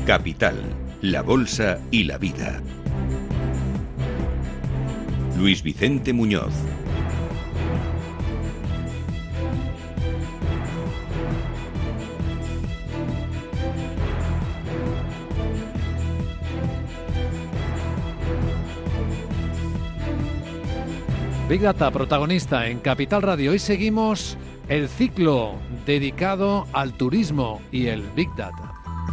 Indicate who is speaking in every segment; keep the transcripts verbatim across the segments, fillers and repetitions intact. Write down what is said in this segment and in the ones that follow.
Speaker 1: Capital, la Bolsa y la Vida. Luis Vicente Muñoz.
Speaker 2: Big Data, protagonista en Capital Radio. Hoy seguimos el ciclo dedicado al turismo y el Big Data.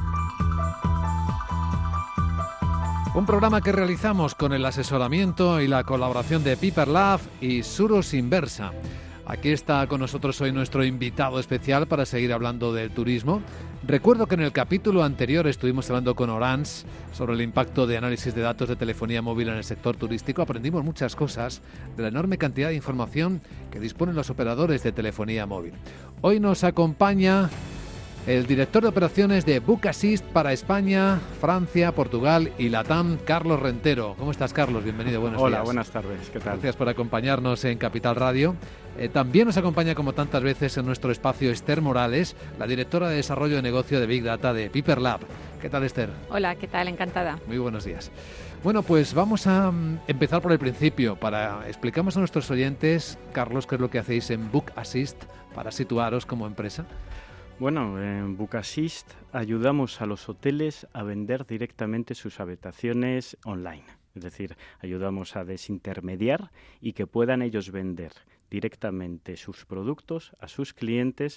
Speaker 2: Un programa que realizamos con el asesoramiento y la colaboración de Piper Lab y Suros Inversa. Aquí está con nosotros hoy nuestro invitado especial para seguir hablando del turismo. Recuerdo que en el capítulo anterior estuvimos hablando con Orange sobre el impacto de análisis de datos de telefonía móvil en el sector turístico. Aprendimos muchas cosas de la enorme cantidad de información que disponen los operadores de telefonía móvil. Hoy nos acompaña el director de operaciones de Book Assist para España, Francia, Portugal y Latam, Carlos Rentero. ¿Cómo estás, Carlos? Bienvenido, buenos
Speaker 3: Hola,
Speaker 2: días.
Speaker 3: Hola, buenas tardes. ¿Qué tal?
Speaker 2: Gracias por acompañarnos en Capital Radio. Eh, también nos acompaña, como tantas veces en nuestro espacio, Esther Morales, la directora de Desarrollo de Negocio de Big Data de Piper Lab. ¿Qué tal, Esther?
Speaker 4: Hola, ¿qué tal? Encantada.
Speaker 2: Muy buenos días. Bueno, pues vamos a um, empezar por el principio. Para explicamos a nuestros oyentes, Carlos, qué es lo que hacéis en Book Assist para situaros como empresa.
Speaker 3: Bueno, en Book Assist ayudamos a los hoteles a vender directamente sus habitaciones online. Es decir, ayudamos a desintermediar y que puedan ellos vender directamente sus productos a sus clientes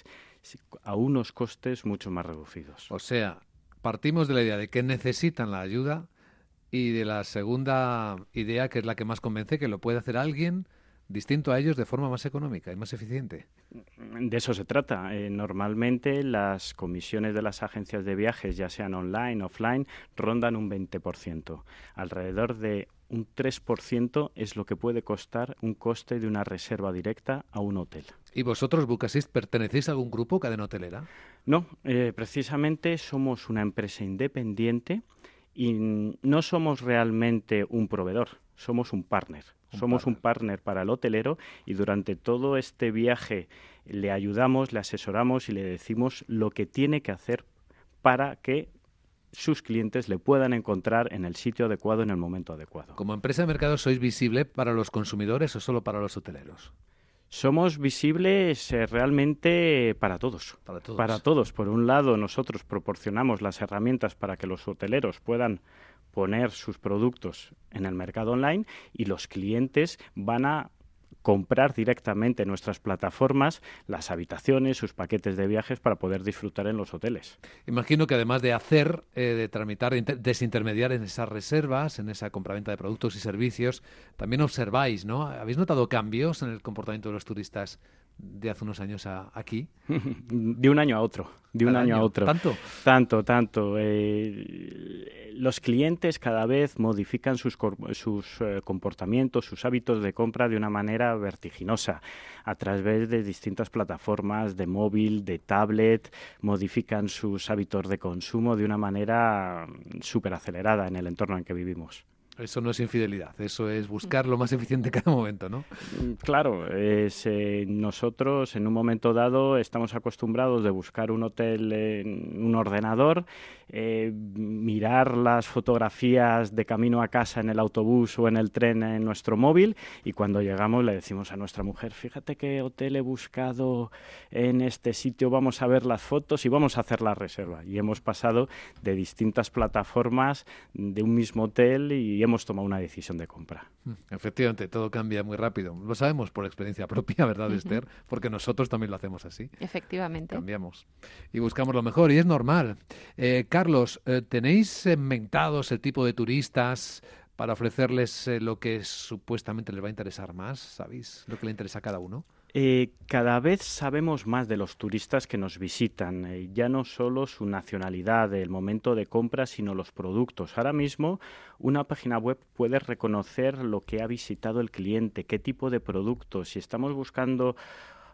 Speaker 3: a unos costes mucho más reducidos.
Speaker 2: O sea, partimos de la idea de que necesitan la ayuda y de la segunda idea, que es la que más convence, que lo puede hacer alguien distinto a ellos de forma más económica y más eficiente.
Speaker 3: De eso se trata. Eh, normalmente las comisiones de las agencias de viajes, ya sean online o offline, rondan un veinte por ciento. Alrededor de un tres por ciento es lo que puede costar un coste de una reserva directa a un hotel.
Speaker 2: ¿Y vosotros, Book Assist, pertenecéis a algún grupo, cadena hotelera?
Speaker 3: No, eh, precisamente somos una empresa independiente y no somos realmente un proveedor, somos un partner. Un Somos partner. un partner para el hotelero y durante todo este viaje le ayudamos, le asesoramos y le decimos lo que tiene que hacer para que sus clientes le puedan encontrar en el sitio adecuado en el momento adecuado.
Speaker 2: ¿Como empresa de mercado sois visible para los consumidores o solo para los hoteleros?
Speaker 3: Somos visibles eh, realmente para todos.
Speaker 2: Para todos.
Speaker 3: Para todos. Por un lado, nosotros proporcionamos las herramientas para que los hoteleros puedan poner sus productos en el mercado online y los clientes van a comprar directamente en nuestras plataformas las habitaciones, sus paquetes de viajes para poder disfrutar en los hoteles.
Speaker 2: Imagino que además de hacer, eh, de tramitar, de inter- desintermediar en esas reservas, en esa compraventa de productos y servicios, también observáis, ¿no? ¿Habéis notado cambios en el comportamiento de los turistas de hace unos años a aquí?
Speaker 3: De un año a otro. De un año, año a otro.
Speaker 2: ¿Tanto?
Speaker 3: Tanto, tanto. Eh, los clientes cada vez modifican sus, sus eh, comportamientos, sus hábitos de compra de una manera vertiginosa. A través de distintas plataformas, de móvil, de tablet, modifican sus hábitos de consumo de una manera súper acelerada en el entorno en que vivimos.
Speaker 2: Eso no es infidelidad, eso es buscar lo más eficiente en cada momento, ¿no?
Speaker 3: Claro, es, eh, nosotros en un momento dado estamos acostumbrados de buscar un hotel en un ordenador, eh, mirar las fotografías de camino a casa en el autobús o en el tren en nuestro móvil y cuando llegamos le decimos a nuestra mujer, fíjate qué hotel he buscado en este sitio, vamos a ver las fotos y vamos a hacer la reserva. Y hemos pasado de distintas plataformas de un mismo hotel y hemos tomado una decisión de compra.
Speaker 2: Efectivamente, todo cambia muy rápido. Lo sabemos por experiencia propia, ¿verdad, uh-huh. Esther? Porque nosotros también lo hacemos así.
Speaker 4: Efectivamente.
Speaker 2: Cambiamos y buscamos lo mejor y es normal. Eh, Carlos, eh, ¿tenéis segmentados el tipo de turistas para ofrecerles eh, lo que supuestamente les va a interesar más? ¿Sabéis lo que le interesa a cada uno?
Speaker 3: Eh, cada vez sabemos más de los turistas que nos visitan, eh, ya no solo su nacionalidad, el momento de compra, sino los productos. Ahora mismo una página web puede reconocer lo que ha visitado el cliente, qué tipo de productos. Si estamos buscando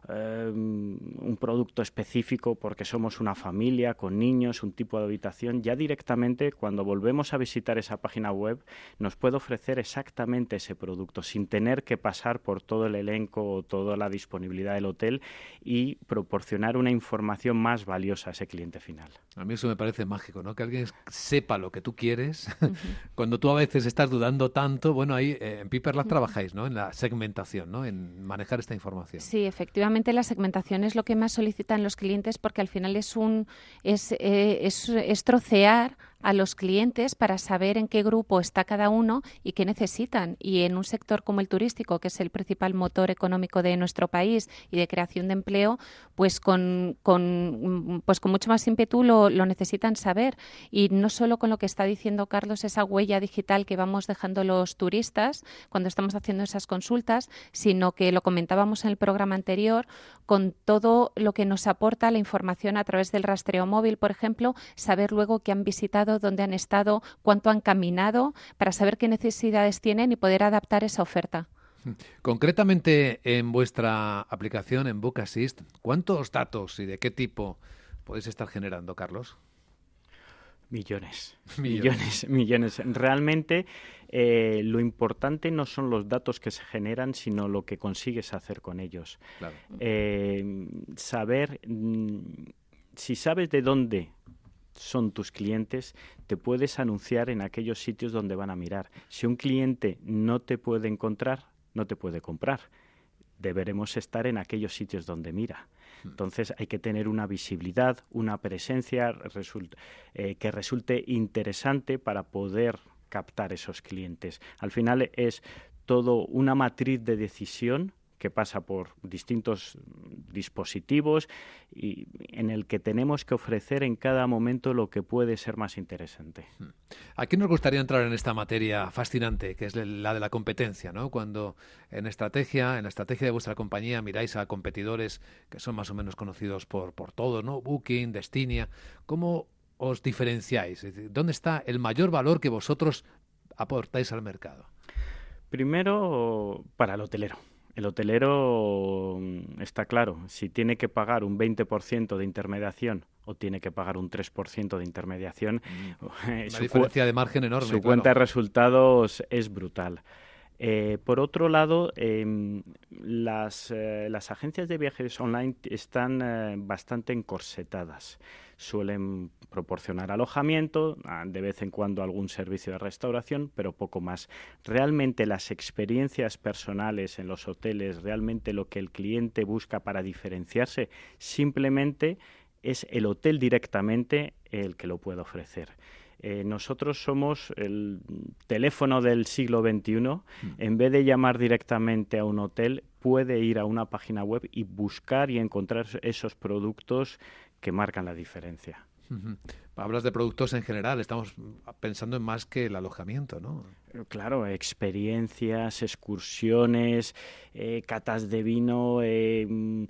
Speaker 3: eh, un producto específico porque somos una familia con niños, un tipo de habitación, ya directamente cuando volvemos a visitar esa página web nos puede ofrecer exactamente ese producto sin tener que pasar por todo el elenco o toda la disponibilidad del hotel y proporcionar una información más valiosa a ese cliente final.
Speaker 2: A mí eso me parece mágico, ¿no? Que alguien sepa lo que tú quieres. Uh-huh. Cuando tú a veces estás dudando tanto, bueno, ahí eh, en Piper Lab uh-huh. trabajáis, ¿no? En la segmentación, ¿no? En manejar esta información.
Speaker 4: Sí, efectivamente la segmentación es lo que más solicitan los clientes porque al final es un es, eh, es, es trocear a los clientes para saber en qué grupo está cada uno y qué necesitan. Y en un sector como el turístico, que es el principal motor económico de nuestro país y de creación de empleo, pues con, con, pues con mucho más ímpetu lo, lo necesitan saber. Y no solo con lo que está diciendo Carlos, esa huella digital que vamos dejando los turistas cuando estamos haciendo esas consultas, sino que lo comentábamos en el programa anterior, con todo lo que nos aporta la información a través del rastreo móvil, por ejemplo, saber luego qué han visitado, dónde han estado, cuánto han caminado, para saber qué necesidades tienen y poder adaptar esa oferta.
Speaker 2: Concretamente, en vuestra aplicación, en Book Assist, ¿cuántos datos y de qué tipo podéis estar generando, Carlos?
Speaker 3: Millones, millones, millones. Realmente eh, lo importante no son los datos que se generan, sino lo que consigues hacer con ellos.
Speaker 2: Claro.
Speaker 3: Eh, saber, mm, si sabes de dónde son tus clientes, te puedes anunciar en aquellos sitios donde van a mirar. Si un cliente no te puede encontrar, no te puede comprar. Deberemos estar en aquellos sitios donde mira. Entonces hay que tener una visibilidad, una presencia result- eh, que resulte interesante para poder captar esos clientes. Al final es todo una matriz de decisión que pasa por distintos dispositivos y en el que tenemos que ofrecer en cada momento lo que puede ser más interesante.
Speaker 2: Aquí nos gustaría entrar en esta materia fascinante, que es la de la competencia, ¿no? Cuando en estrategia, en la estrategia de vuestra compañía miráis a competidores que son más o menos conocidos por, por todos, ¿no? Booking, Destinia, ¿cómo os diferenciáis? Es decir, ¿dónde está el mayor valor que vosotros aportáis al mercado?
Speaker 3: Primero, para el hotelero. El hotelero está claro, si tiene que pagar un veinte por ciento de intermediación o tiene que pagar un tres por ciento de intermediación,
Speaker 2: mm. eh, Una diferencia cu- de margen enorme.
Speaker 3: Su
Speaker 2: claro.
Speaker 3: cuenta de resultados es brutal. Eh, por otro lado, eh, las, eh, las agencias de viajes online están eh, bastante encorsetadas. Suelen proporcionar alojamiento, de vez en cuando algún servicio de restauración, pero poco más. Realmente las experiencias personales en los hoteles, realmente lo que el cliente busca para diferenciarse, simplemente es el hotel directamente el que lo puede ofrecer. Eh, nosotros somos el teléfono del siglo veintiuno. Mm. En vez de llamar directamente a un hotel, puede ir a una página web y buscar y encontrar esos productos que marcan la diferencia.
Speaker 2: Uh-huh. Hablas de productos en general, estamos pensando en más que el alojamiento, ¿no?
Speaker 3: Claro, experiencias, excursiones, eh, catas de vino, eh,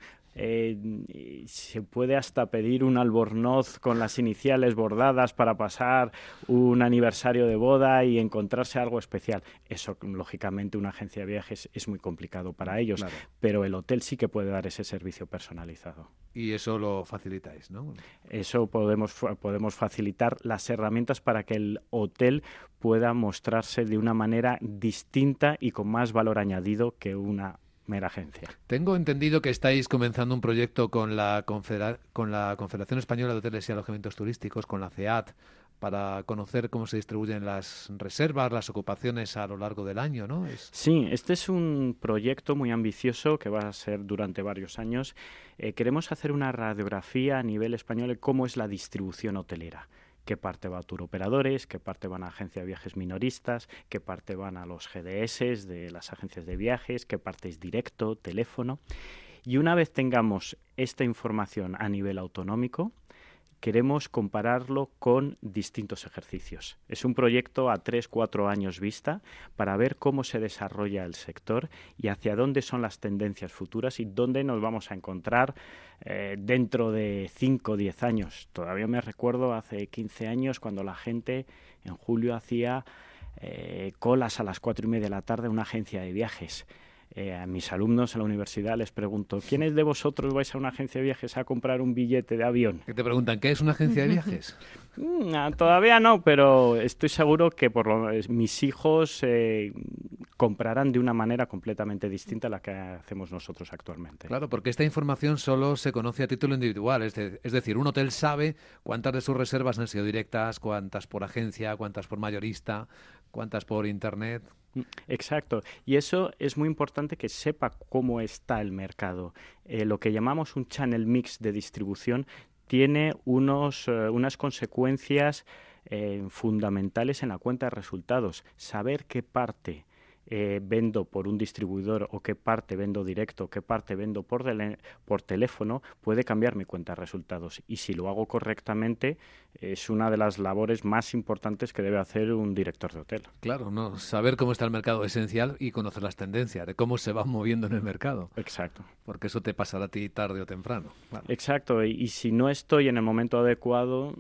Speaker 3: Eh, se puede hasta pedir un albornoz con las iniciales bordadas para pasar un aniversario de boda y encontrarse algo especial. Eso, lógicamente, una agencia de viajes es muy complicado para ellos, claro. Pero el hotel sí que puede dar ese servicio personalizado.
Speaker 2: Y eso lo facilitáis, ¿no?
Speaker 3: Eso podemos, podemos facilitar las herramientas para que el hotel pueda mostrarse de una manera distinta y con más valor añadido que una mera agencia.
Speaker 2: Tengo entendido que estáis comenzando un proyecto con la, Confedera- con la Confederación Española de Hoteles y Alojamientos Turísticos, con la C E A T, para conocer cómo se distribuyen las reservas, las ocupaciones a lo largo del año, ¿no? Es...
Speaker 3: Sí, este es un proyecto muy ambicioso que va a ser durante varios años. Eh, queremos hacer una radiografía a nivel español de cómo es la distribución hotelera. Qué parte va a turoperadores, qué parte van a agencias de viajes minoristas, qué parte van a los G D S de las agencias de viajes, qué parte es directo, teléfono. Y una vez tengamos esta información a nivel autonómico, queremos compararlo con distintos ejercicios. Es un proyecto a tres, cuatro años vista para ver cómo se desarrolla el sector y hacia dónde son las tendencias futuras y dónde nos vamos a encontrar eh, dentro de cinco o diez años. Todavía me recuerdo hace quince años cuando la gente en julio hacía eh, colas a las cuatro y media de la tarde en una agencia de viajes. Eh, a mis alumnos en la universidad les pregunto, ¿quiénes de vosotros vais a una agencia de viajes a comprar un billete de avión?
Speaker 2: ¿Qué te preguntan? ¿Qué es una agencia de viajes?
Speaker 3: Mm, todavía no, pero estoy seguro que por lo, mis hijos eh, comprarán de una manera completamente distinta a la que hacemos nosotros actualmente.
Speaker 2: Claro, porque esta información solo se conoce a título individual, es, de, es decir, un hotel sabe cuántas de sus reservas han sido directas, cuántas por agencia, cuántas por mayorista, cuántas por internet.
Speaker 3: Exacto, y eso es muy importante que sepa cómo está el mercado. Eh, lo que llamamos un channel mix de distribución tiene unos, uh, unas consecuencias eh, fundamentales en la cuenta de resultados. Saber qué parte eh, vendo por un distribuidor o qué parte vendo directo, qué parte vendo por, dele- por teléfono, puede cambiar mi cuenta de resultados. Y si lo hago correctamente, es una de las labores más importantes que debe hacer un director de hotel.
Speaker 2: Claro, no, saber cómo está el mercado es esencial y conocer las tendencias, de cómo se va moviendo en el mercado.
Speaker 3: Exacto.
Speaker 2: Porque eso te pasará a ti tarde o temprano. Claro.
Speaker 3: Exacto, y, y si no estoy en el momento adecuado,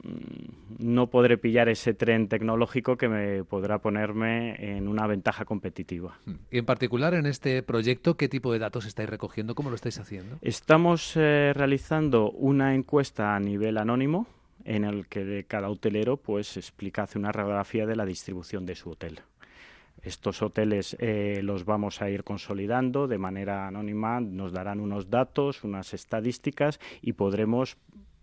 Speaker 3: no podré pillar ese tren tecnológico que me podrá ponerme en una ventaja competitiva.
Speaker 2: Y en particular en este proyecto, ¿qué tipo de datos estáis recogiendo? ¿Cómo lo estáis haciendo?
Speaker 3: Estamos eh, realizando una encuesta a nivel anónimo en el que cada hotelero pues explica, hace una radiografía de la distribución de su hotel. Estos hoteles eh, los vamos a ir consolidando de manera anónima, nos darán unos datos, unas estadísticas y podremos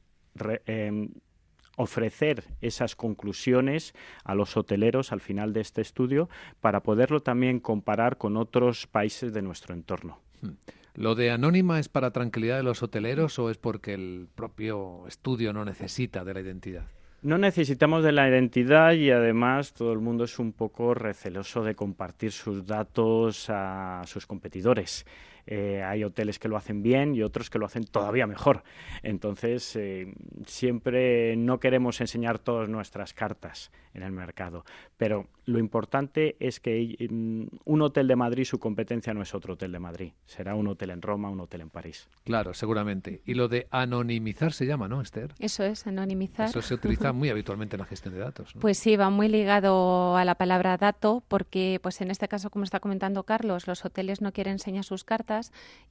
Speaker 3: re, eh, ofrecer esas conclusiones a los hoteleros al final de este estudio para poderlo también comparar con otros países de nuestro entorno.
Speaker 2: ¿Lo de anónima es para tranquilidad de los hoteleros o es porque el propio estudio no necesita de la identidad?
Speaker 3: No necesitamos de la identidad y además todo el mundo es un poco receloso de compartir sus datos a sus competidores. Eh, hay hoteles que lo hacen bien y otros que lo hacen todavía mejor. Entonces, eh, siempre no queremos enseñar todas nuestras cartas en el mercado. Pero lo importante es que um, un hotel de Madrid, su competencia no es otro hotel de Madrid. Será un hotel en Roma, un hotel en París.
Speaker 2: Claro, seguramente. Y lo de anonimizar se llama, ¿no, Esther?
Speaker 4: Eso es, anonimizar.
Speaker 2: Eso se utiliza muy habitualmente en la gestión de datos, ¿no?
Speaker 4: Pues sí, va muy ligado a la palabra dato, porque pues en este caso, como está comentando Carlos, los hoteles no quieren enseñar sus cartas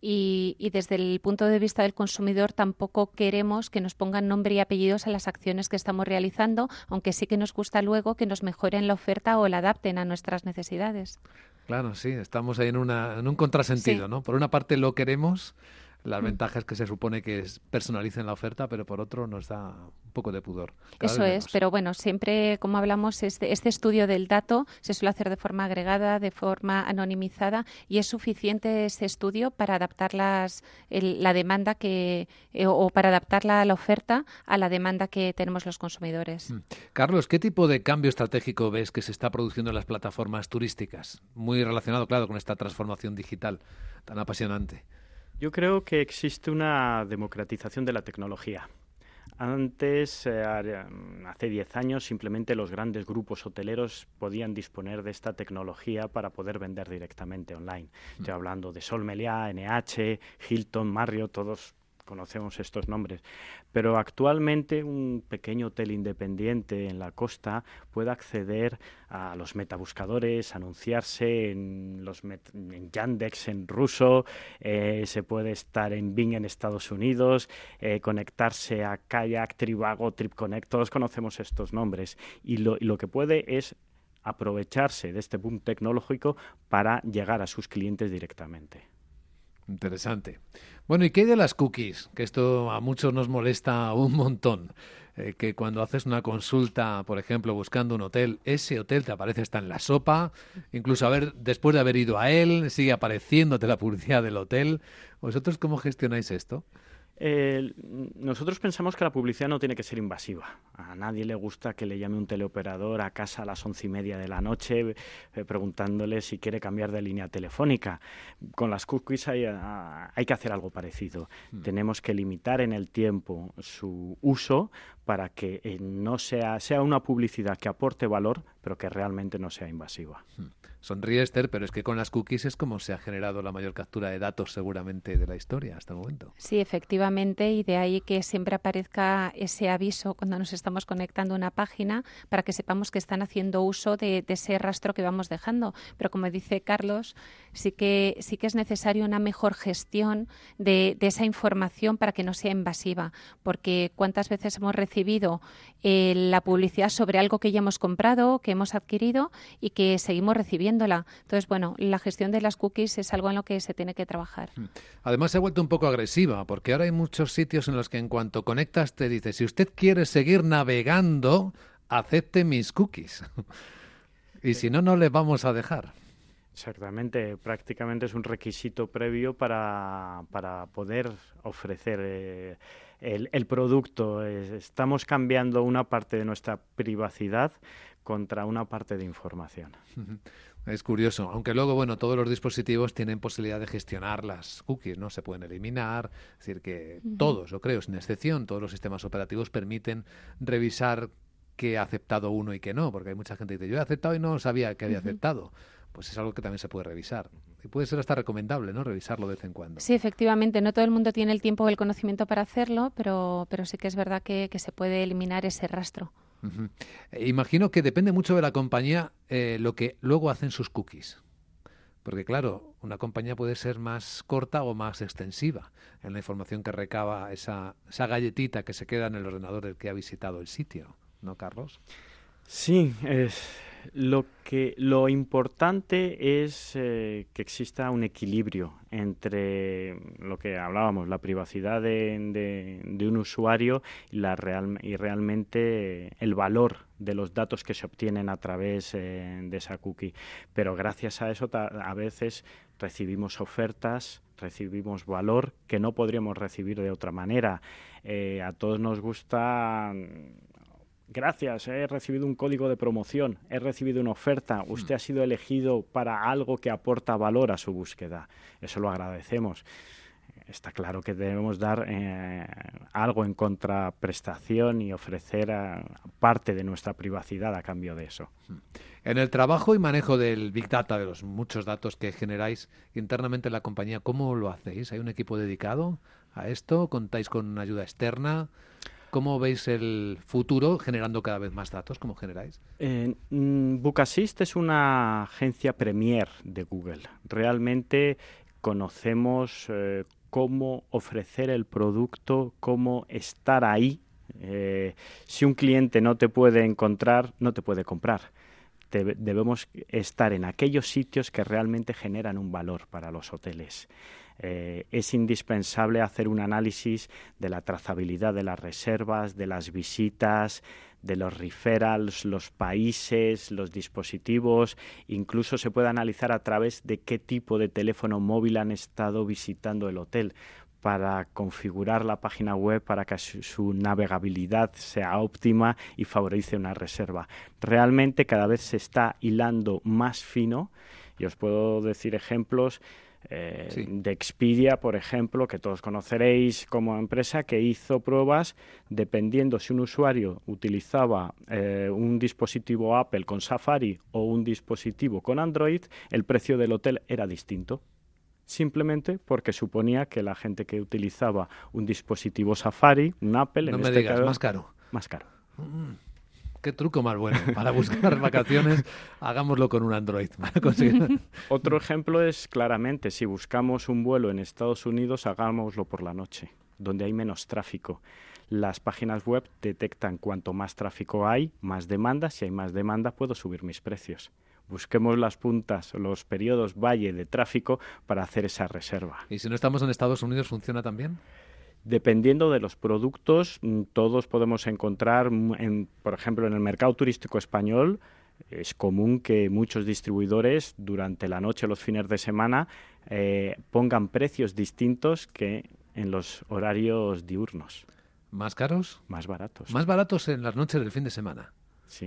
Speaker 4: y, y desde el punto de vista del consumidor tampoco queremos que nos pongan nombre y apellidos a las acciones que estamos realizando, aunque sí que nos gusta luego que nos mejoren la oferta o la adapten a nuestras necesidades.
Speaker 2: Claro, sí, estamos ahí en, una, en un contrasentido, sí. ¿no? Por una parte lo queremos, las mm. ventajas que se supone que es personalicen la oferta, pero por otro nos da un poco de pudor.
Speaker 4: Eso es, pero bueno, siempre, como hablamos, este, este estudio del dato se suele hacer de forma agregada, de forma anonimizada, y es suficiente ese estudio para adaptar las, el, la demanda que eh, o para adaptar la, la oferta a la demanda que tenemos los consumidores.
Speaker 2: Mm. Carlos, ¿qué tipo de cambio estratégico ves que se está produciendo en las plataformas turísticas? Muy relacionado, claro, con esta transformación digital tan apasionante.
Speaker 3: Yo creo que existe una democratización de la tecnología. Antes, eh, hace diez años, simplemente los grandes grupos hoteleros podían disponer de esta tecnología para poder vender directamente online. Estoy hablando de Sol Meliá, N H, Hilton, Marriott, todos conocemos estos nombres. Pero actualmente un pequeño hotel independiente en la costa puede acceder a los metabuscadores, anunciarse en los met- en Yandex en ruso, eh, se puede estar en Bing en Estados Unidos, eh, conectarse a Kayak, Trivago, TripConnect, todos conocemos estos nombres. Y lo, y lo que puede es aprovecharse de este boom tecnológico para llegar a sus clientes directamente.
Speaker 2: Interesante. Bueno, ¿y qué hay de las cookies? Que esto a muchos nos molesta un montón. Eh, que cuando haces una consulta, por ejemplo, buscando un hotel, ese hotel te aparece hasta en la sopa, incluso a ver, después de haber ido a él, sigue apareciéndote la publicidad del hotel. ¿Vosotros cómo gestionáis esto?
Speaker 3: Eh, nosotros pensamos que la publicidad no tiene que ser invasiva. A nadie le gusta que le llame un teleoperador a casa a las once y media de la noche eh, preguntándole si quiere cambiar de línea telefónica. Con las cookies hay, hay que hacer algo parecido. Mm. Tenemos que limitar en el tiempo su uso para que eh, no sea, sea una publicidad que aporte valor, pero que realmente no sea invasiva.
Speaker 2: Sonríe, Esther, pero es que con las cookies es como se ha generado la mayor captura de datos seguramente de la historia hasta el momento.
Speaker 4: Sí, efectivamente, y de ahí que siempre aparezca ese aviso cuando nos estamos conectando a una página para que sepamos que están haciendo uso de, de ese rastro que vamos dejando. Pero como dice Carlos, sí que, sí que es necesario una mejor gestión de, de esa información para que no sea invasiva, porque cuántas veces hemos recibido eh, la publicidad sobre algo que ya hemos comprado, que hemos adquirido y que seguimos recibiendo. Entonces, bueno, la gestión de las cookies es algo en lo que se tiene que trabajar.
Speaker 2: Además, se ha vuelto un poco agresiva, porque ahora hay muchos sitios en los que en cuanto conectas te dice, si usted quiere seguir navegando, acepte mis cookies. Y si no, no le vamos a dejar.
Speaker 3: Exactamente, prácticamente es un requisito previo para, para poder ofrecer eh, el, el producto. Estamos cambiando una parte de nuestra privacidad contra una parte de información.
Speaker 2: Es curioso, aunque luego, bueno, todos los dispositivos tienen posibilidad de gestionar las cookies, ¿no? Se pueden eliminar, es decir, que uh-huh. todos, yo creo, sin excepción, todos los sistemas operativos permiten revisar qué ha aceptado uno y qué no, porque hay mucha gente que dice, yo he aceptado y no sabía que había uh-huh. aceptado. Pues es algo que también se puede revisar. Y puede ser hasta recomendable, ¿no? Revisarlo de vez en cuando.
Speaker 4: Sí, efectivamente. No todo el mundo tiene el tiempo o el conocimiento para hacerlo, pero, pero sí que es verdad que, que se puede eliminar ese rastro.
Speaker 2: Uh-huh. Eh, imagino que depende mucho de la compañía eh, lo que luego hacen sus cookies. Porque, claro, una compañía puede ser más corta o más extensiva en la información que recaba esa, esa galletita que se queda en el ordenador del que ha visitado el sitio. ¿No, Carlos?
Speaker 3: Sí, es... Lo que lo importante es eh, que exista un equilibrio entre lo que hablábamos, la privacidad de, de, de un usuario y, la real, y realmente el valor de los datos que se obtienen a través eh, de esa cookie. Pero gracias a eso ta, a veces recibimos ofertas, recibimos valor que no podríamos recibir de otra manera. Eh, a todos nos gusta... Gracias, he recibido un código de promoción, he recibido una oferta, usted ha sido elegido para algo que aporta valor a su búsqueda. Eso lo agradecemos. Está claro que debemos dar eh, algo en contraprestación y ofrecer a, parte de nuestra privacidad a cambio de eso.
Speaker 2: En el trabajo y manejo del Big Data, de los muchos datos que generáis internamente en la compañía, ¿cómo lo hacéis? ¿Hay un equipo dedicado a esto? ¿Contáis con ayuda externa? ¿Cómo veis el futuro generando cada vez más datos? ¿Cómo generáis?
Speaker 3: Eh, Bookasist es una agencia premier de Google. Realmente conocemos eh, cómo ofrecer el producto, cómo estar ahí. Eh, si un cliente no te puede encontrar, no te puede comprar. Te, debemos estar en aquellos sitios que realmente generan un valor para los hoteles. Eh, es indispensable hacer un análisis de la trazabilidad de las reservas, de las visitas, de los referrals, los países, los dispositivos. Incluso se puede analizar a través de qué tipo de teléfono móvil han estado visitando el hotel, para configurar la página web para que su, su navegabilidad sea óptima y favorece una reserva. Realmente cada vez se está hilando más fino y os puedo decir ejemplos eh, sí. de Expedia, por ejemplo, que todos conoceréis como empresa, que hizo pruebas dependiendo si un usuario utilizaba eh, un dispositivo Apple con Safari o un dispositivo con Android, el precio del hotel era distinto. Simplemente porque suponía que la gente que utilizaba un dispositivo Safari, un Apple...
Speaker 2: No
Speaker 3: en
Speaker 2: me
Speaker 3: este
Speaker 2: digas,
Speaker 3: caso,
Speaker 2: más caro.
Speaker 3: Más caro.
Speaker 2: Mm, qué truco más bueno. Para buscar vacaciones, hagámoslo con un Android. Para conseguir...
Speaker 3: Otro ejemplo es, claramente, si buscamos un vuelo en Estados Unidos, hagámoslo por la noche, donde hay menos tráfico. Las páginas web detectan cuanto más tráfico hay, más demanda. Si hay más demanda, puedo subir mis precios. Busquemos las puntas, los periodos valle de tráfico para hacer esa reserva.
Speaker 2: ¿Y si no estamos en Estados Unidos, funciona también?
Speaker 3: Dependiendo de los productos, todos podemos encontrar, en, por ejemplo, en el mercado turístico español, es común que muchos distribuidores durante la noche o los fines de semana eh, pongan precios distintos que en los horarios diurnos.
Speaker 2: ¿Más caros?
Speaker 3: Más baratos.
Speaker 2: Más baratos en las noches del fin de semana.
Speaker 3: Sí.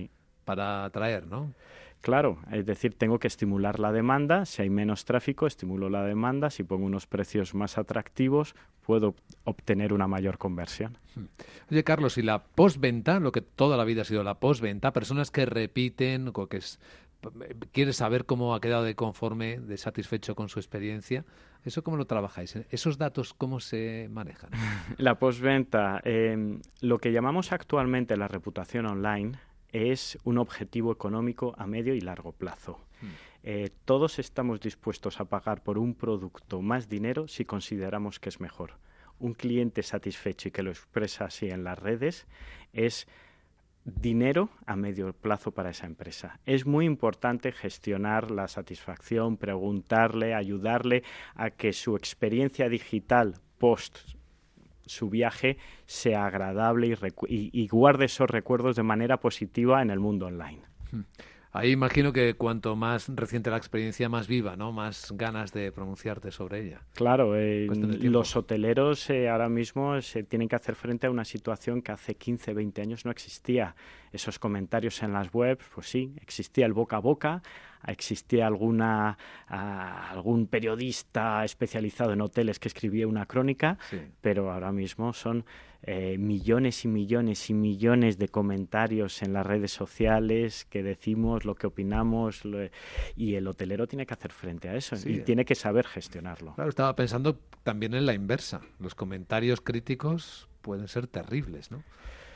Speaker 2: para atraer, ¿no?
Speaker 3: Claro, es decir, tengo que estimular la demanda. Si hay menos tráfico, estimulo la demanda. Si pongo unos precios más atractivos, puedo obtener una mayor conversión.
Speaker 2: Oye, Carlos, y la postventa, lo que toda la vida ha sido la postventa, personas que repiten, o que es, quieres saber cómo ha quedado de conforme, de satisfecho con su experiencia, ¿eso cómo lo trabajáis? ¿Esos datos cómo se manejan?
Speaker 3: La postventa, eh, lo que llamamos actualmente la reputación online, es un objetivo económico a medio y largo plazo. Mm. Eh, todos estamos dispuestos a pagar por un producto más dinero si consideramos que es mejor. Un cliente satisfecho y que lo expresa así en las redes es dinero a medio plazo para esa empresa. Es muy importante gestionar la satisfacción, preguntarle, ayudarle a que su experiencia digital post su viaje sea agradable y, recu- y, y guarde esos recuerdos de manera positiva en el mundo online.
Speaker 2: Ahí imagino que cuanto más reciente la experiencia, más viva, ¿no? Más ganas de pronunciarte sobre ella.
Speaker 3: Claro, eh, los hoteleros eh, ahora mismo se tienen que hacer frente a una situación que hace quince, veinte años no existía. Esos comentarios en las webs, pues sí, existía el boca a boca, existía alguna uh, algún periodista especializado en hoteles que escribía una crónica, sí. Pero ahora mismo son eh, millones y millones y millones de comentarios en las redes sociales que decimos lo que opinamos, lo, y el hotelero tiene que hacer frente a eso, sí. Y tiene que saber gestionarlo.
Speaker 2: Claro, estaba pensando también en la inversa. Los comentarios críticos pueden ser terribles, ¿no?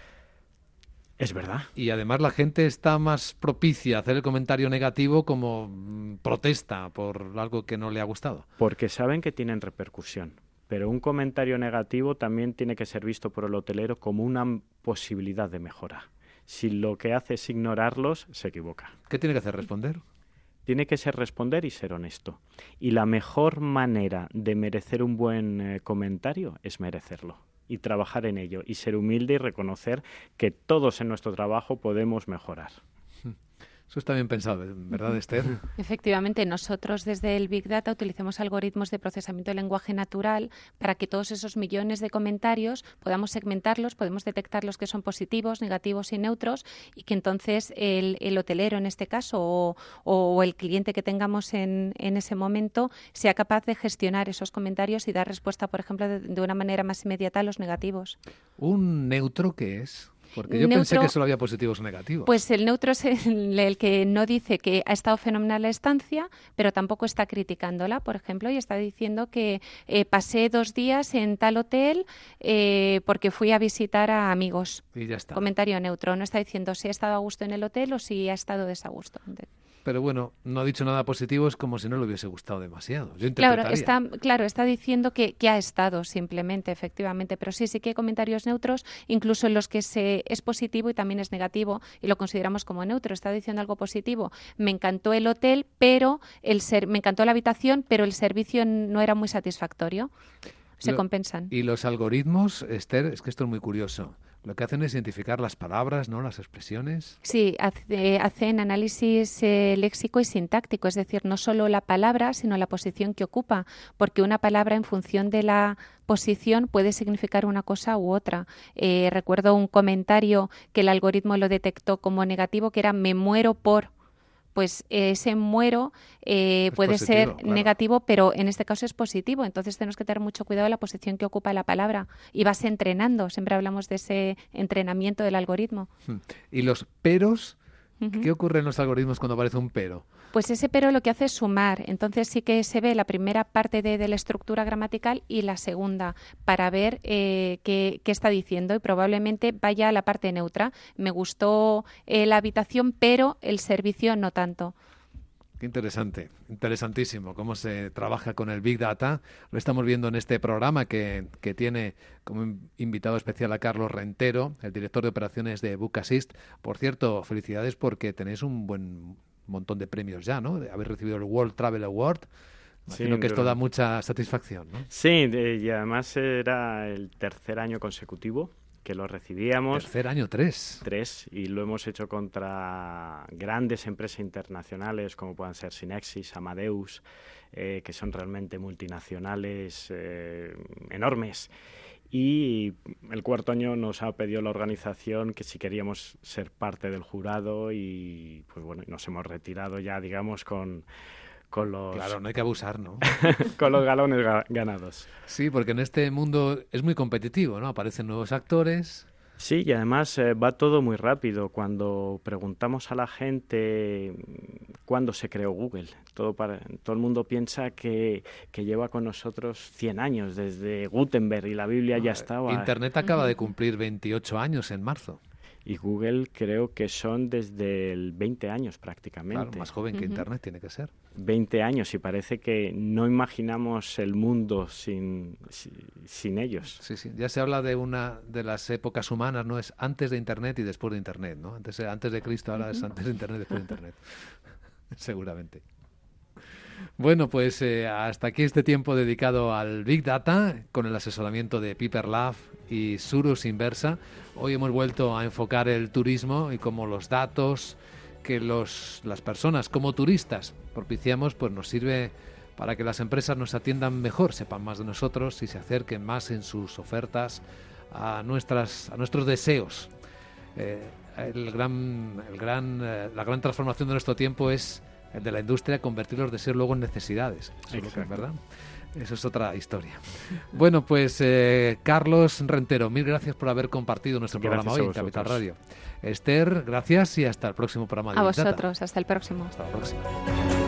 Speaker 3: Es verdad.
Speaker 2: Y además la gente está más propicia a hacer el comentario negativo como mm, protesta por algo que no le ha gustado.
Speaker 3: Porque saben que tienen repercusión. Pero un comentario negativo también tiene que ser visto por el hotelero como una posibilidad de mejora. Si lo que hace es ignorarlos, se equivoca.
Speaker 2: ¿Qué tiene que hacer? ¿Responder?
Speaker 3: Tiene que ser responder y ser honesto. Y la mejor manera de merecer un buen eh, comentario es merecerlo. Y trabajar en ello, y ser humilde y reconocer que todos en nuestro trabajo podemos mejorar.
Speaker 2: Eso está bien pensado, ¿verdad, Esther?
Speaker 4: Efectivamente, nosotros desde el Big Data utilizamos algoritmos de procesamiento de lenguaje natural para que todos esos millones de comentarios podamos segmentarlos, podemos detectar los que son positivos, negativos y neutros, y que entonces el, el hotelero en este caso o, o el cliente que tengamos en, en ese momento sea capaz de gestionar esos comentarios y dar respuesta, por ejemplo, de, de una manera más inmediata a los negativos.
Speaker 2: ¿Un neutro qué es? Porque yo
Speaker 4: neutro,
Speaker 2: pensé que solo había positivos o negativos.
Speaker 4: Pues el neutro es el, el que no dice que ha estado fenomenal la estancia, pero tampoco está criticándola, por ejemplo, y está diciendo que eh, pasé dos días en tal hotel eh, porque fui a visitar a amigos.
Speaker 2: Y ya está.
Speaker 4: Comentario neutro. No está diciendo si ha estado a gusto en el hotel o si ha estado desagusto.
Speaker 2: Pero bueno, no ha dicho nada positivo, es como si no le hubiese gustado demasiado. Yo
Speaker 4: claro, está, claro, está diciendo que, que ha estado simplemente, efectivamente, pero sí, sí que hay comentarios neutros, incluso en los que se, es positivo y también es negativo, y lo consideramos como neutro. Está diciendo algo positivo. Me encantó el hotel, pero el ser, me encantó la habitación, pero el servicio no era muy satisfactorio. Se
Speaker 2: lo,
Speaker 4: compensan.
Speaker 2: Y los algoritmos, Esther, es que esto es muy curioso. Lo que hacen es identificar las palabras, ¿no? Las expresiones.
Speaker 4: Sí, hace, hacen análisis eh, léxico y sintáctico, es decir, no solo la palabra, sino la posición que ocupa, porque una palabra en función de la posición puede significar una cosa u otra. Eh, recuerdo un comentario que el algoritmo lo detectó como negativo, que era "me muero por". Pues ese muero eh, puede
Speaker 2: positivo,
Speaker 4: ser
Speaker 2: claro.
Speaker 4: negativo, pero en este caso es positivo. Entonces tenemos que tener mucho cuidado de la posición que ocupa la palabra. Y vas entrenando. Siempre hablamos de ese entrenamiento del algoritmo.
Speaker 2: ¿Y los peros?
Speaker 4: Uh-huh.
Speaker 2: ¿Qué ocurre en los algoritmos cuando aparece un pero?
Speaker 4: Pues ese pero lo que hace es sumar. Entonces sí que se ve la primera parte de, de la estructura gramatical y la segunda para ver eh, qué, qué está diciendo, y probablemente vaya a la parte neutra. Me gustó eh, la habitación, pero el servicio no tanto.
Speaker 2: Qué interesante, interesantísimo cómo se trabaja con el Big Data. Lo estamos viendo en este programa que, que tiene como invitado especial a Carlos Rentero, el director de operaciones de Book Assist. Por cierto, felicidades porque tenéis un buen montón de premios ya, ¿no? Habéis recibido el World Travel Award. Imagino sí, que esto da mucha satisfacción, ¿no?
Speaker 3: Sí, de, y además era el tercer año consecutivo que lo recibíamos.
Speaker 2: Tercer año, tres.
Speaker 3: Tres, y lo hemos hecho contra grandes empresas internacionales como puedan ser Synexis, Amadeus, eh, que son realmente multinacionales eh, enormes. Y el cuarto año nos ha pedido la organización que si queríamos ser parte del jurado y pues bueno, nos hemos retirado ya, digamos, con, con los...
Speaker 2: Claro, no hay que abusar, ¿no?
Speaker 3: con los galones ga- ganados.
Speaker 2: Sí, porque en este mundo es muy competitivo, ¿no? Aparecen nuevos actores...
Speaker 3: Sí, y además eh, va todo muy rápido. Cuando preguntamos a la gente cuándo se creó Google, todo, para, todo el mundo piensa que, que lleva con nosotros cien años, desde Gutenberg, y la Biblia ya estaba.
Speaker 2: Internet acaba de cumplir veintiocho años en marzo.
Speaker 3: Y Google creo que son desde el veinte años prácticamente.
Speaker 2: Claro, más joven que
Speaker 4: Ujú.
Speaker 2: Internet tiene que ser.
Speaker 3: veinte años, y parece que no imaginamos el mundo sin, sin, sin ellos.
Speaker 2: Sí, sí. Ya se habla de una de las épocas humanas, ¿no? Es antes de Internet y después de Internet, ¿no? Antes, antes de Cristo, ahora es antes de Internet y después de Internet. Seguramente. Bueno, pues eh, hasta aquí este tiempo dedicado al Big Data con el asesoramiento de Piper Lab y Surus Inversa. Hoy hemos vuelto a enfocar el turismo y cómo los datos que los, las personas como turistas propiciamos, pues nos sirve para que las empresas nos atiendan mejor, sepan más de nosotros y se acerquen más en sus ofertas a nuestras a nuestros deseos. Eh, el gran, el gran, eh, la gran transformación de nuestro tiempo es el de la industria, convertir los deseos luego en necesidades. Eso es lo que es, ¿verdad? Eso es otra historia. Bueno, pues eh, Carlos Rentero, mil gracias por haber compartido nuestro
Speaker 3: Gracias
Speaker 2: programa hoy en Capital Radio. Esther, gracias y hasta el próximo programa de
Speaker 4: A
Speaker 2: Big Data.
Speaker 4: vosotros, hasta el próximo.
Speaker 2: Hasta la próxima.